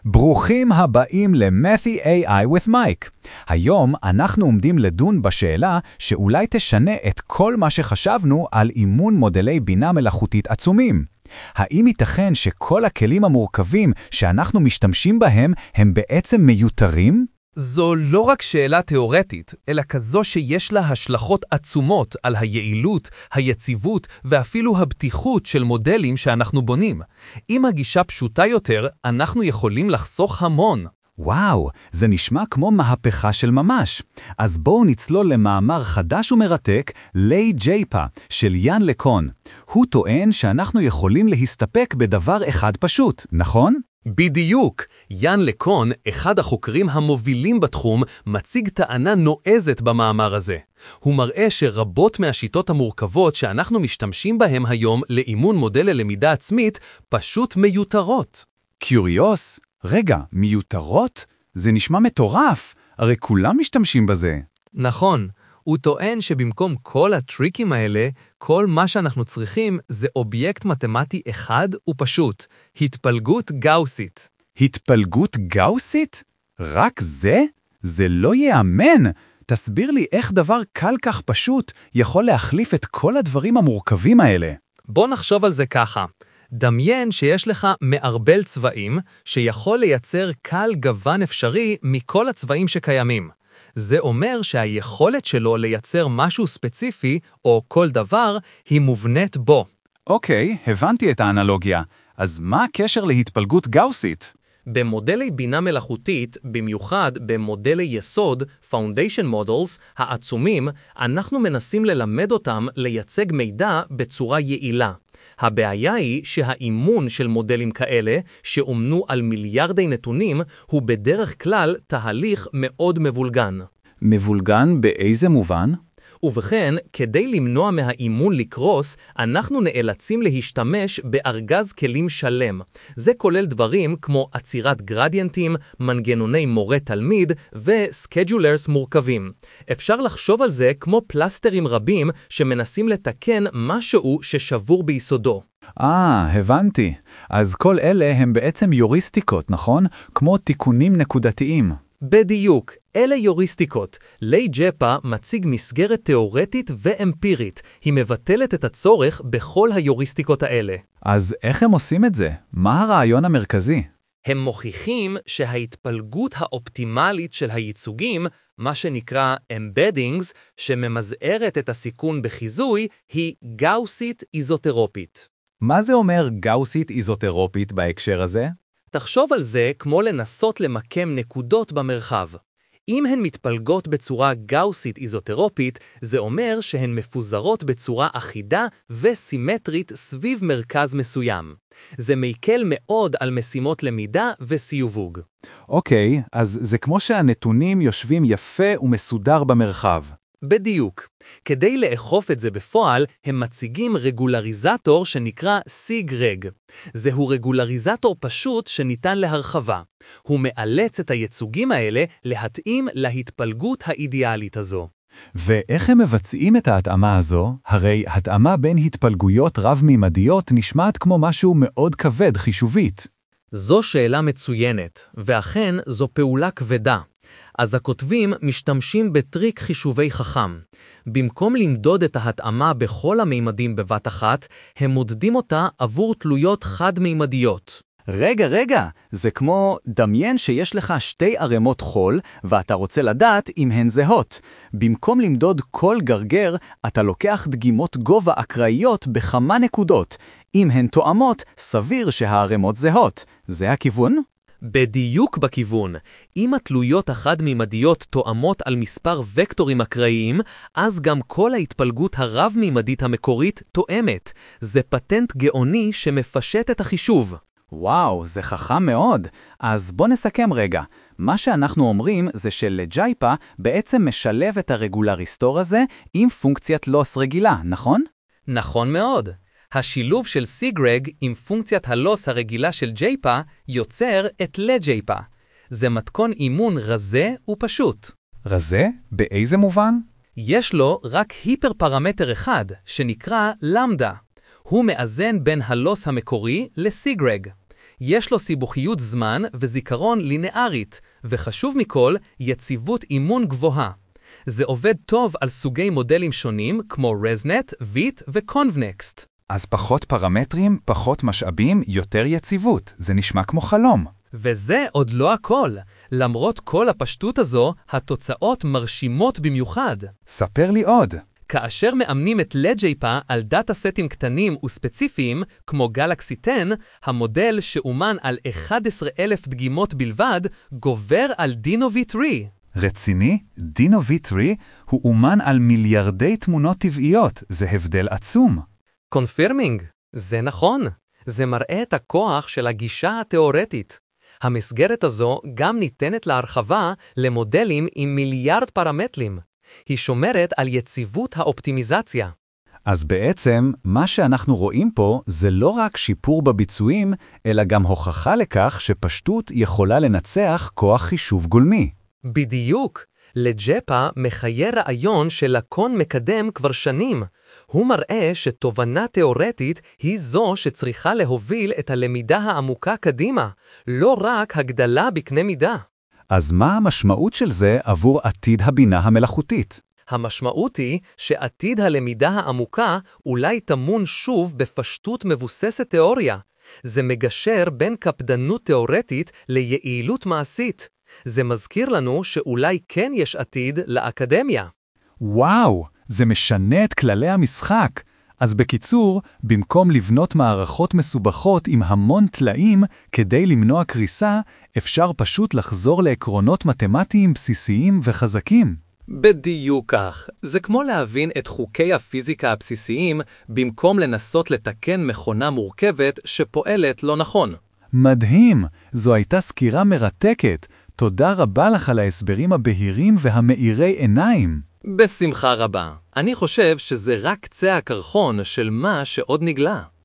ברוכים הבאים ל-Methy AI with Mike. היום אנחנו עומדים לדון בשאלה שאולי תשנה את כל מה שחשבנו על אימון מודלי בינה מלאכותית עצומים. האם ייתכן שכל הכלים המורכבים שאנחנו משתמשים בהם הם בעצם מיותרים? זו לא רק שאלה תיאורטית, אלא כזו שיש לה השלכות עצומות על היעילות, היציבות ואפילו הבטיחות של מודלים שאנחנו בונים. אם הגישה פשוטה יותר, אנחנו יכולים לחסוך המון. וואו, זה נשמע כמו מהפכה של ממש. אז בואו נצלול למאמר חדש ומרתק, LeJaypa, של יאן לקון. הוא טוען שאנחנו יכולים להסתפק בדבר אחד פשוט, נכון? בדיוק. יאן לקון, אחד החוקרים המובילים בתחום, מציג טענה נועזת במאמר הזה. הוא מראה שרבות מהשיטות המורכבות שאנחנו משתמשים בהם היום לאימון מודל ללמידה עצמית פשוט מיותרות. קיוריוס? רגע, מיותרות? זה נשמע מטורף, הרי כולם משתמשים בזה. נכון, הוא טוען שבמקום כל הטריקים האלה, כל מה שאנחנו צריכים זה אובייקט מתמטי אחד ופשוט, התפלגות גאוסית. התפלגות גאוסית? רק זה? זה לא יאמן. תסביר לי איך דבר קל כך פשוט יכול להחליף את כל הדברים המורכבים האלה. בוא נחשוב על זה ככה. דמיין שיש לך מערבל צבעים שיכול לייצר קל גוון אפשרי מכל הצבעים שקיימים. זה אומר שהיכולת שלו לייצר משהו ספציפי או כל דבר היא מובנית בו. אוקיי, הבנתי את האנלוגיה. אז מה הקשר להתפלגות גאוסית? במודלי בינה מלאכותית, במיוחד במודלי יסוד, Foundation Models, העצומים, אנחנו מנסים ללמד אותם לייצג מידע בצורה יעילה. הבעיה היא שהאימון של מודלים כאלה, שאומנו על מיליארדי נתונים, הוא בדרך כלל תהליך מאוד מבולגן. מבולגן באיזה מובן? ובכן, כדי למנוע מהאימון לקרוס, אנחנו נאלצים להשתמש בארגז כלים שלם. זה כולל דברים כמו עצירת גרדיאנטים, מנגנוני מורה-תלמיד וסקיידולרס מורכבים. אפשר לחשוב על זה כמו פלסטרים רבים שמנסים לתקן משהו ששבור ביסודו. הבנתי. אז כל אלה הם בעצם יוריסטיקות, נכון? כמו תיקונים נקודתיים. בדיוק, אלה יוריסטיקות. LeJaypa מציג מסגרת תיאורטית ואמפירית. היא מבטלת את הצורך בכל היוריסטיקות האלה. אז איך הם עושים את זה? מה הרעיון המרכזי? הם מוכיחים שההתפלגות האופטימלית של הייצוגים, מה שנקרא embeddings, שממזערת את הסיכון בחיזוי, היא גאוסית איזוטרופית. מה זה אומר גאוסית איזוטרופית בהקשר הזה? תחשוב על זה כמו לנסות למקם נקודות במרחב. אם הן מתפלגות בצורה גאוסית איזוטרופית, זה אומר שהן מפוזרות בצורה אחידה וסימטרית סביב מרכז מסוים. זה מקל מאוד על משימות למידה וסיובוג. אוקיי, אז זה כמו שהנתונים יושבים יפה ומסודר במרחב. בדיוק. כדי לאכוף את זה בפועל, הם מציגים רגולריזטור שנקרא SIGREG. זהו רגולריזטור פשוט שניתן להרחבה. הוא מאלץ את הייצוגים האלה להתאים להתפלגות האידיאלית הזו. ואיך הם מבצעים את ההתאמה הזו? הרי התאמה בין התפלגויות רב-מימדיות נשמעת כמו משהו מאוד כבד חישובית. זו שאלה מצוינת, ואכן זו פעולה כבדה. אז הכותבים משתמשים בטריק חישובי חכם. במקום למדוד את ההתאמה בכל המימדים בבת אחת, הם מודדים אותה עבור תלויות חד-מימדיות. רגע, זה כמו דמיין שיש לך שתי ערימות חול, ואתה רוצה לדעת אם הן זהות. במקום למדוד כל גרגר, אתה לוקח דגימות גובה אקראיות בכמה נקודות. אם הן תואמות, סביר שהערימות זהות. זה הכיוון? בדיוק בכיוון. אם התלויות החד-מימדיות תואמות על מספר וקטורים אקראיים, אז גם כל ההתפלגות הרב-מימדית המקורית תואמת. זה פטנט גאוני שמפשט את החישוב. וואו, זה חכם מאוד. אז בוא נסכם רגע. מה שאנחנו אומרים זה שלג'ייפה בעצם משלב את הרגולריסטור הזה עם פונקציית לוס רגילה, נכון? נכון מאוד. השילוב של SIGREG עם פונקציית הלוס הרגילה של JayPa יוצר את LeJaypa. זה מתכון אימון רזה ופשוט. רזה? באיזה מובן? יש לו רק היפר-פרמטר אחד, שנקרא למדה. הוא מאזן בין הלוס המקורי לסיגרג. יש לו סיבוכיות זמן וזיכרון לינארית, וחשוב מכל, יציבות אימון גבוהה. זה עובד טוב על סוגי מודלים שונים כמו ResNet, VIT ו-ConvNext. אז פחות פרמטרים, פחות משאבים, יותר יציבות. זה נשמע כמו חלום. וזה עוד לא הכל. למרות כל הפשטות הזו, התוצאות מרשימות במיוחד. ספר לי עוד. כאשר מאמנים את לג'ייפה על דאטה סטים קטנים וספציפיים, כמו גלקסי 10, המודל שאומן על 11,000 דגימות בלבד, גובר על דינו V3. רציני? דינו V3 הוא אומן על מיליארדי תמונות טבעיות. זה הבדל עצום. קונפירמינג. זה נכון. זה מראה את הכוח של הגישה התיאורטית. המסגרת הזו גם ניתנת להרחבה למודלים עם מיליארד פרמטרים. היא שומרת על יציבות האופטימיזציה. אז בעצם, מה שאנחנו רואים פה זה לא רק שיפור בביצועים, אלא גם הוכחה לכך שפשטות יכולה לנצח כוח חישוב גולמי. בדיוק. לג'פה מחיה רעיון שלקון מקדם כבר שנים. הוא מראה שתובנה תיאורטית היא זו שצריכה להוביל את הלמידה העמוקה קדימה, לא רק הגדלה בקנה מידה. אז מה המשמעות של זה עבור עתיד הבינה המלאכותית? המשמעות היא שעתיד הלמידה העמוקה אולי תמון שוב בפשטות מבוססת תיאוריה. זה מגשר בין קפדנות תיאורטית ליעילות מעשית. זה מזכיר לנו שאולי כן יש עתיד לאקדמיה. וואו, זה משנה את כללי המשחק. אז בקיצור, במקום לבנות מערכות מסובכות עם המון תלאים כדי למנוע קריסה, אפשר פשוט לחזור לעקרונות מתמטיים בסיסיים וחזקים. בדיוק כך. זה כמו להבין את חוקי הפיזיקה הבסיסיים במקום לנסות לתקן מכונה מורכבת שפועלת לא נכון. מדהים, זו הייתה סקירה מרתקת. תודה רבה לך על ההסברים הבהירים והמאירי עיניים. בשמחה רבה. אני חושב שזה רק קצה הקרחון של מה שעוד נגלה.